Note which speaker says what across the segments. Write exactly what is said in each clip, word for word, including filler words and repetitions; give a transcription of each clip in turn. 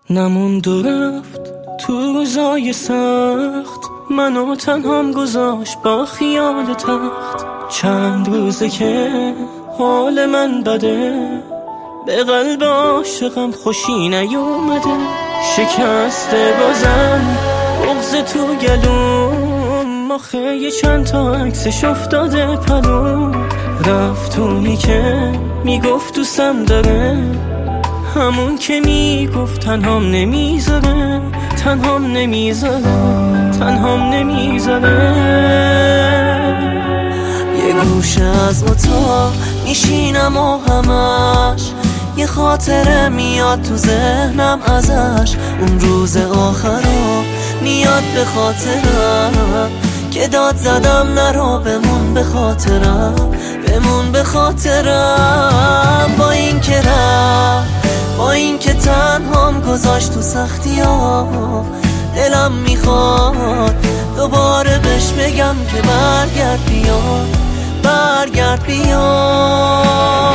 Speaker 1: نموند و رفت تو روزای سخت، منو تنهام گذاشت با خیال تخت. چند روزه که حال من بده، به قلب عاشقم خوشی نیومده. شکسته بازم بغض تو گلوم، آخه یه چند تا عکسش افتاده پلوم. رفتونی که میگفت دوستم داره، همون که میگفت تنهام نمیذاره، تنهام نمیذاره، تنهام نمیذاره.
Speaker 2: یه گوشه از اتاق میشینم و همش یه خاطره میاد تو ذهنم ازش. اون روز آخرا میاد به خاطرم که داد زدم نرو، بمون به خاطرم، بمون به خاطرم. با این که رفت، با این که تنهام گذاشت تو سختی ها، دلم میخواد دوباره بهش بگم که برگرد بیا، برگرد بیا.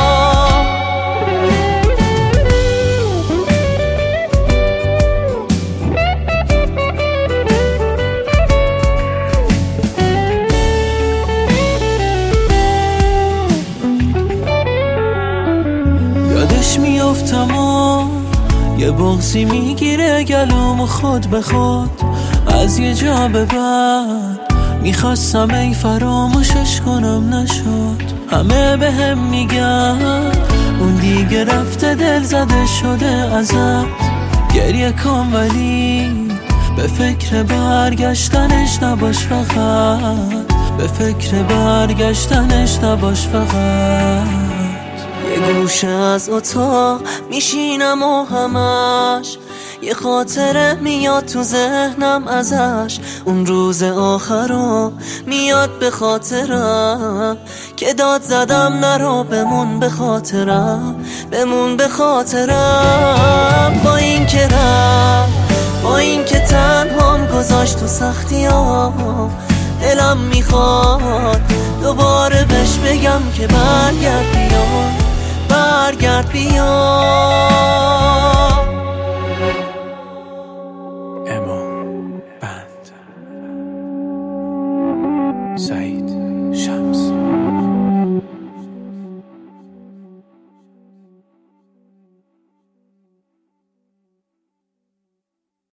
Speaker 3: یادش میافتم و یه بغضی میگیره گلوم و خود به خود. از یه جا به بعد میخواستم ای فراموشش کنم نشد. همه به هم میگن اون دیگه رفته، دل زده شده ازت. گریه کن ولی به فکر برگشتنش نباش فقط، به فکر برگشتنش نباش فقط.
Speaker 2: یه گوشه از اتاق میشینم و همش یه خاطره میاد تو ذهنم ازش. اون روز آخرا میاد به خاطرم که داد زدم نرو، بمون به خاطرم، بمون به خاطرم. با این که رفت، با این که تنهام گذاشت تو سختی ها، دلم میخواد دوباره بهش بگم که برگرد بیا، برگرد بیا.